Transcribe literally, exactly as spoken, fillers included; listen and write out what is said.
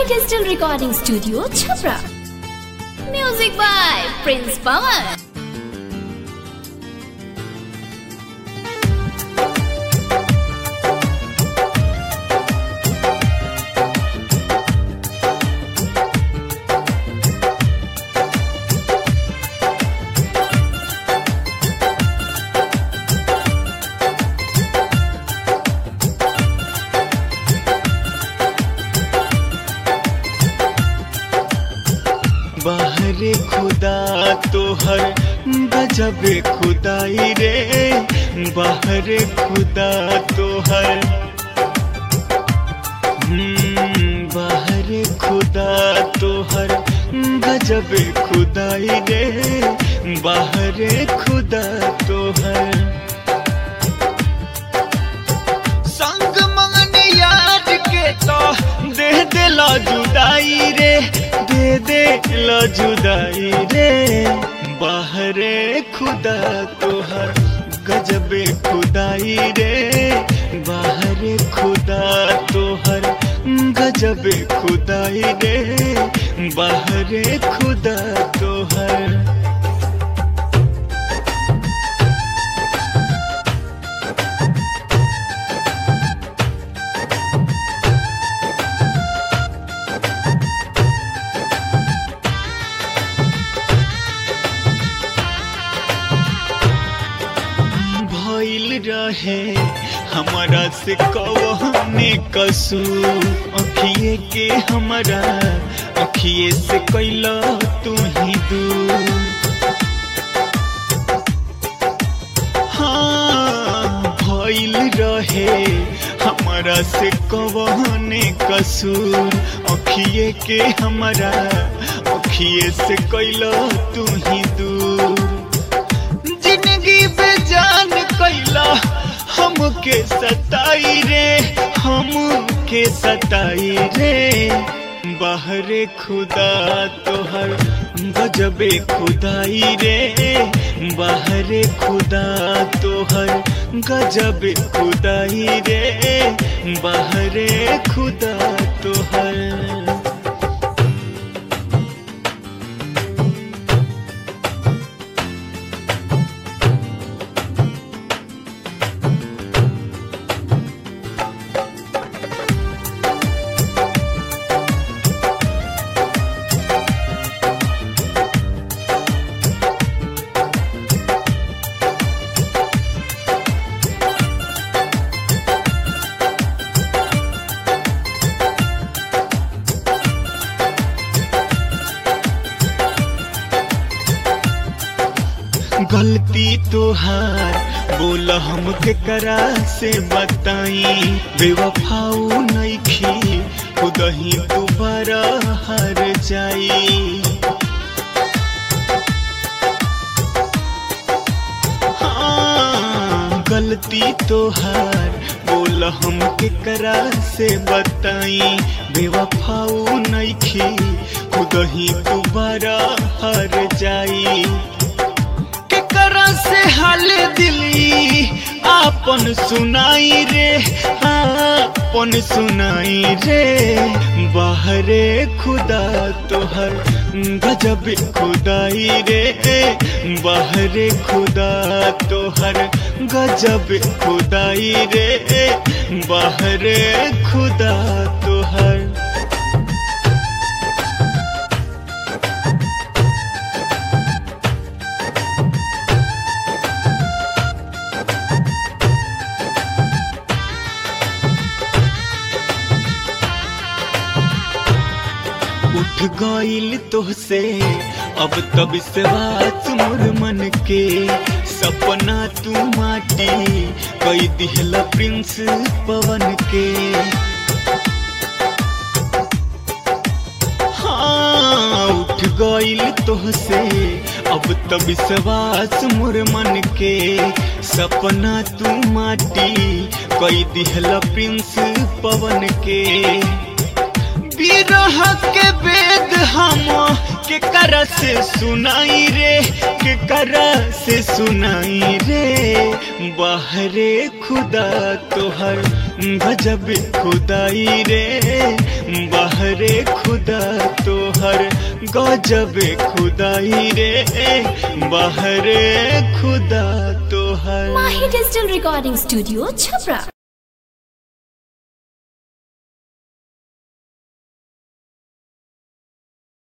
Mahi Digital Recording Studio, Chhapra. Music by Prince Pawan. बाहरे खुदा तोहर गजबे खुदाई रे, बाहरे खुदा तोहर बाहरे खुदा तोहर गजबे खुदाई रे, बाहरे खुदा तोहर संग मंगन याद के तो दे दे ला जुदाई रे, दे दे ला जुदाई रे। बाहरे खुदा तोहर गजबे खुदाई रे, बाहरे खुदा तोहर गजबे खुदाई रे, बाहरे खुदा तोहर रहे हमारा से कवने कसूर, अखिए के हमारा अखिए से कैला तू ही दूर। हाँ भइल रहे हमारा से कवने कसूर, अखिए के हमारा अखिए से कैला तू ही दूर। जिंदगी बेजान कैला हमके सताई रे, हमके सताई रे। बाहरे खुदा तोहर गजबे खुदाई रे, बाहरे खुदा तोहर गजबे खुदाई रे, बाहरे खुदा तोहर गलती तोहार बोला हमके करा से बताई, बेवफाऊ नइखी खुद ही दोबारा हार जाई। हाँ गलती तोहार बोला हमके करा से बताई, बेवफाऊ नइखी खुद ही दोबारा हार जाई। से हाल दिली आपन सुनाई रे, आपन सुनाई रे। बाहरे खुदा तोहर गजबे खुदाई रे, बाहरे खुदा तोहर गजबे खुदाई रे, बाहरे खुदा तोहर उठ गइल तोहसे अब तब से बात मोर मन के, सपना तू माटी कई दिहला प्रिंस पवन के। हाँ उठ गइल तोहसे अब तब से बात मोर मन के, सपना तू माटी कई दिहला प्रिंस पवन के। बिरह के वेद हम के करा से सुनाई रे के करा से सुनाई रे बाहरे खुदा तोहर गजब खुदाई रे बाहरे खुदा तोहर गजब खुदाई रे बाहरे खुदा तोहर माही डिजिटल रिकॉर्डिंग स्टूडियो छपरा।